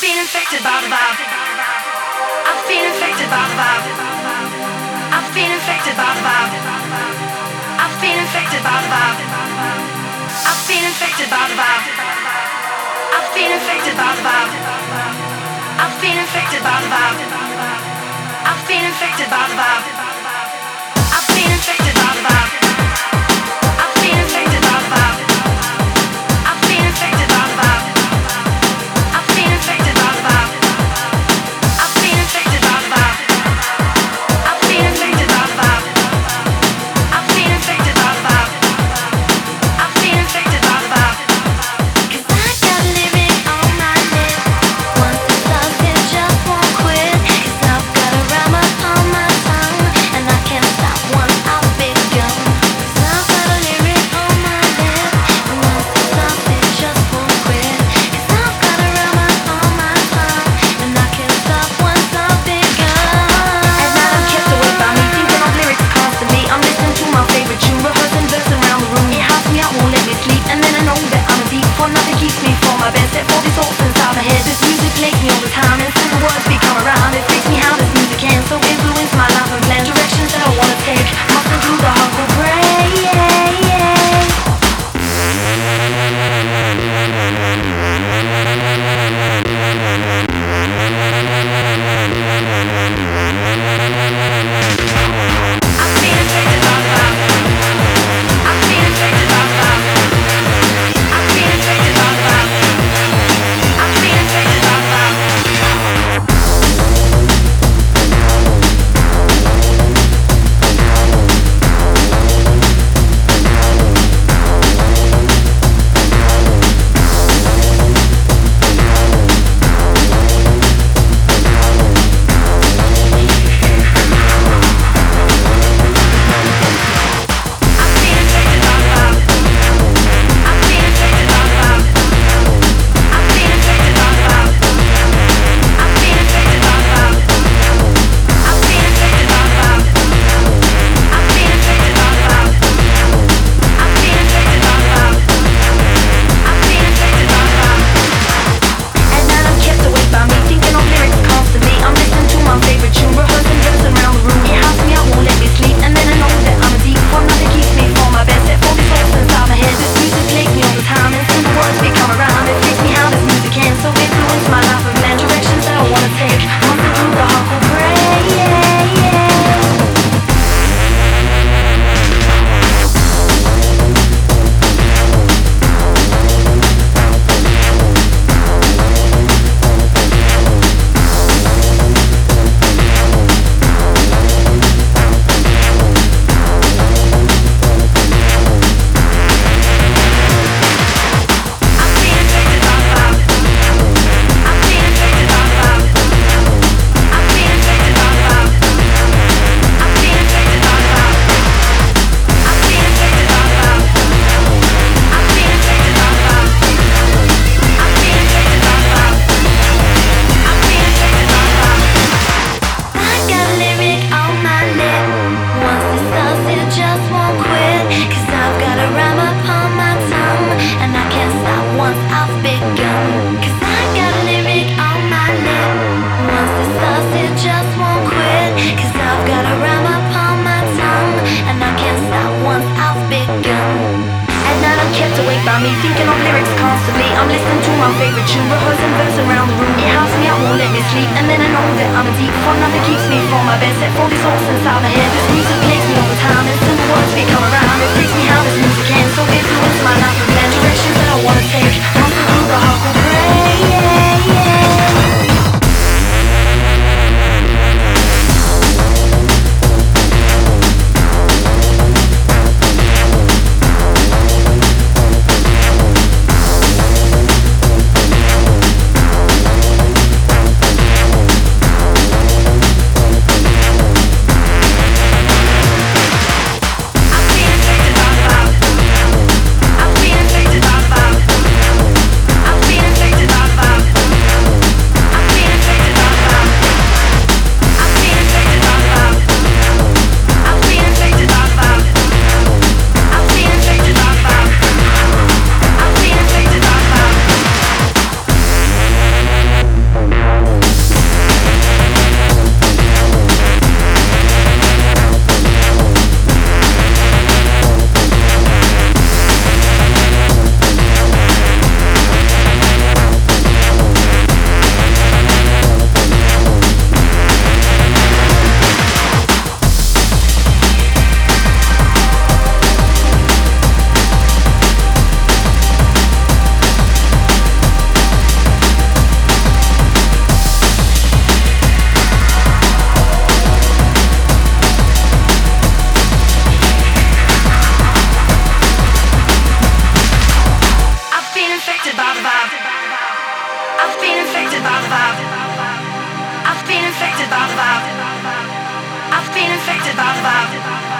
been infected by the vibe. I've been infected by the vibe. I've been infected by the vibe. I've been infected by the vibe. I've been infected by the vibe. I've been infected by the vibe. I've been infected by the vibe. I've been infected by the vibe. I've been infected by the vibe. I've been infected by the vibe. I've been infected by the vibe. I've been infected by the vibe. I've been infected by the vibe. I've been infected by the vibe. I've been infected by the vibe. I've been infected by the vibe. 'Cause I got a lyric on my lips. Once it starts, it just won't quit. 'Cause I've got a rhyme upon my tongue, and I can't stop once I've begun. 'Cause I've got a lyric on my lips. And once it starts, it just won't quit. 'Cause I've got a rhyme upon my tongue, and I can't stop once I've begun. At night I'm kept awake by me, thinking of lyrics constantly. I'm listening to my favorite tune, rehearsing verses around the room. It helps me out, won't let me sleep, and then I know that I'm deep. For nothing keeps me from my bed. Set for these thoughts inside my head. This music plays me all the time, and simple words become a rhyme. It freaks me how this music can so influence my life and plan directions that I wanna take. Muscle through the hardcore brain. I've been infected by the vibe. I've been infected by the vibe. I've been infected by the vibe. I've been infected by the vibe. I've been infected by the vibe. I've been infected by the vibe. I've been infected by the vibe. I've been infected by the vibe. I've been infected by the vibe. I've been infected by the vibe. I've been infected by the vibe. I've been infected by the vibe. At night I'm kept awake by me, thinking of lyrics constantly. I'm listening to my favorite tune, rehearsing verses around the room. It helps me out, won't let me sleep, and then I know that I'm deep. For nothing keeps me from my bed. Set for these thoughts inside my head. This music plays me all the time, and simple words become a rhyme. It freaks me how this music can so influence my life and plan directions that I wanna take. Muscle through the hardcore brain. I've been infected by the vibe. I've been infected by the vibe. I've been infected by the vibe. I've been infected by the vibe. I've been infected by the vibe. I've been infected by the vibe. I've been infected by the vibe. I've been infected by the vibe. I got a lyric on my lip. Once it starts, it just won't quit. 'Cause I've got a rhyme upon my tongue, and I can't stop once I've begun. 'Cause I got a lyric on my lip. Once it starts, it just won't quit. 'Cause I've got a rhyme upon my tongue, and I can't stop once I've begun. At night I'm kept awake by me, thinking of lyrics constantly. I'm listening to my favorite tune, rehearsing verses around the room. It helps me out, won't let me sleep, and then I know that I'm deep. For nothing keeps me from my bed. Set for these thoughts inside my head. This music plays me all the time, and simple words become a rhyme. It freaks me how this music can so influence my life and plan directions that I wanna take. Muscle through the hardcore brain. I've been infected by the vibe. vibe. I've been infected by the vibe. I've been infected by the vibe.